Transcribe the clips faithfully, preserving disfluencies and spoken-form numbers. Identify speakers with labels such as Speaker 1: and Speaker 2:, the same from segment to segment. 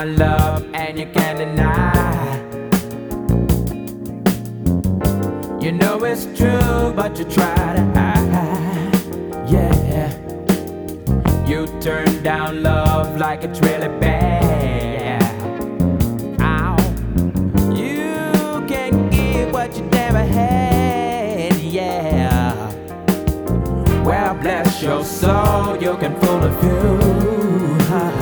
Speaker 1: find love and you can't deny. You know it's true, but you try to hide. Yeah, you turn down love like it's really bad. Ow. You can't give what you never had. Yeah. Well, bless your soul, you can fool a few.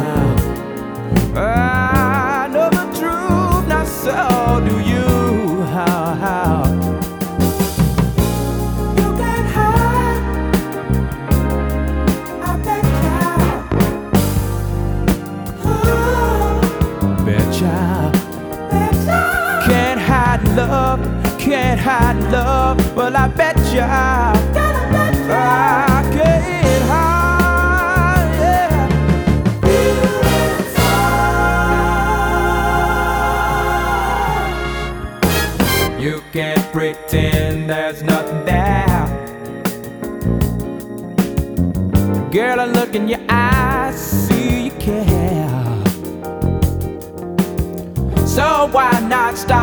Speaker 1: I know the truth, not so do you. How, how? You can't hide. I bet you. Bet you. Can't hide love, can't hide love. Well, I bet you. I can't hide, yeah. You can't pretend there's nothing there. Girl, I look in your eyes, see you care. So why not stop